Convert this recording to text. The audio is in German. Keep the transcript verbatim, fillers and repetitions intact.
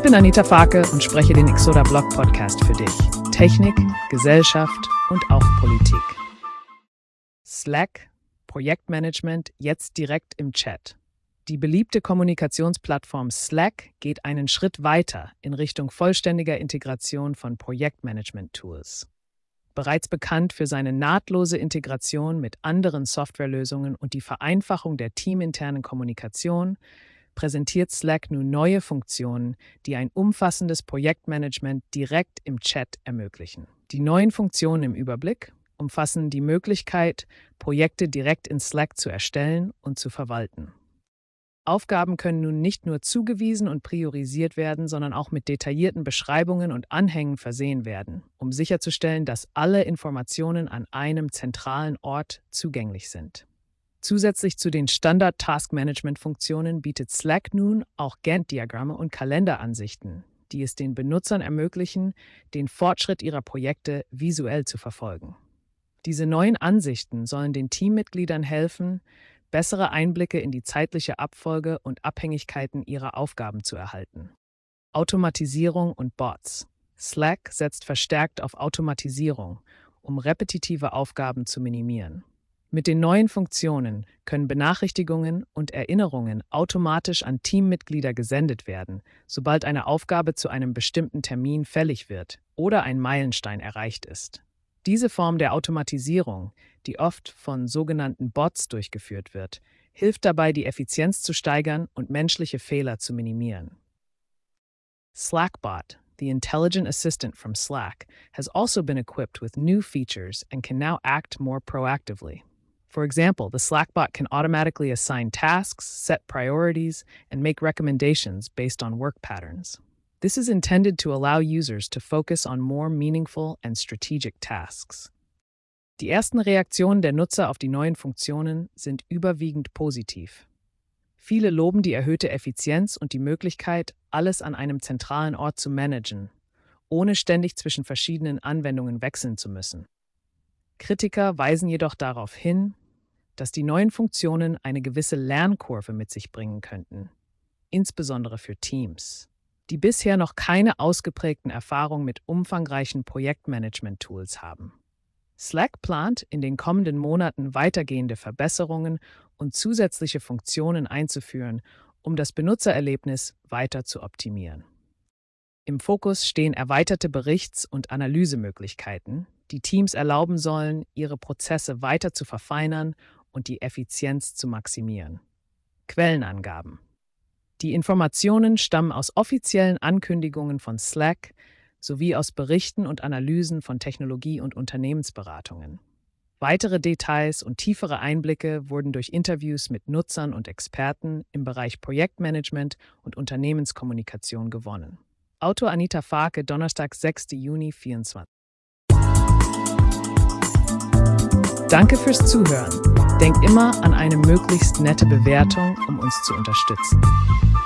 bin Anita Farke und spreche den Exoda Blog Podcast für dich. Technik, Gesellschaft und auch Politik. Slack, Projektmanagement, jetzt direkt im Chat. Die beliebte Kommunikationsplattform Slack geht einen Schritt weiter in Richtung vollständiger Integration von Projektmanagement-Tools. Bereits bekannt für seine nahtlose Integration mit anderen Softwarelösungen und die Vereinfachung der teaminternen Kommunikation, präsentiert Slack nun neue Funktionen, die ein umfassendes Projektmanagement direkt im Chat ermöglichen. Die neuen Funktionen im Überblick umfassen die Möglichkeit, Projekte direkt in Slack zu erstellen und zu verwalten. Aufgaben können nun nicht nur zugewiesen und priorisiert werden, sondern auch mit detaillierten Beschreibungen und Anhängen versehen werden, um sicherzustellen, dass alle Informationen an einem zentralen Ort zugänglich sind. Zusätzlich zu den Standard-Task-Management-Funktionen bietet Slack nun auch Gantt-Diagramme und Kalenderansichten, die es den Benutzern ermöglichen, den Fortschritt ihrer Projekte visuell zu verfolgen. Diese neuen Ansichten sollen den Teammitgliedern helfen, bessere Einblicke in die zeitliche Abfolge und Abhängigkeiten ihrer Aufgaben zu erhalten. Automatisierung und Bots. Slack setzt verstärkt auf Automatisierung, um repetitive Aufgaben zu minimieren. Mit den neuen Funktionen können Benachrichtigungen und Erinnerungen automatisch an Teammitglieder gesendet werden, sobald eine Aufgabe zu einem bestimmten Termin fällig wird oder ein Meilenstein erreicht ist. Diese Form der Automatisierung, die oft von sogenannten Bots durchgeführt wird, hilft dabei, die Effizienz zu steigern und menschliche Fehler zu minimieren. Slackbot, the intelligent assistant from Slack, has also been equipped with new features and can now act more proactively. For example, the Slackbot can automatically assign tasks, set priorities, and make recommendations based on work patterns. This is intended to allow users to focus on more meaningful and strategic tasks. Die ersten Reaktionen der Nutzer auf die neuen Funktionen sind überwiegend positiv. Viele loben die erhöhte Effizienz und die Möglichkeit, alles an einem zentralen Ort zu managen, ohne ständig zwischen verschiedenen Anwendungen wechseln zu müssen. Kritiker weisen jedoch darauf hin, dass die neuen Funktionen eine gewisse Lernkurve mit sich bringen könnten, insbesondere für Teams, die bisher noch keine ausgeprägten Erfahrungen mit umfangreichen Projektmanagement-Tools haben. Slack plant, in den kommenden Monaten weitergehende Verbesserungen und zusätzliche Funktionen einzuführen, um das Benutzererlebnis weiter zu optimieren. Im Fokus stehen erweiterte Berichts- und Analysemöglichkeiten, die Teams erlauben sollen, ihre Prozesse weiter zu verfeinern und die Effizienz zu maximieren. Quellenangaben. Die Informationen stammen aus offiziellen Ankündigungen von Slack sowie aus Berichten und Analysen von Technologie- und Unternehmensberatungen. Weitere Details und tiefere Einblicke wurden durch Interviews mit Nutzern und Experten im Bereich Projektmanagement und Unternehmenskommunikation gewonnen. Autor Anita Farke, Donnerstag, sechster Juni vierundzwanzig. Danke fürs Zuhören. Denk immer an eine möglichst nette Bewertung, um uns zu unterstützen.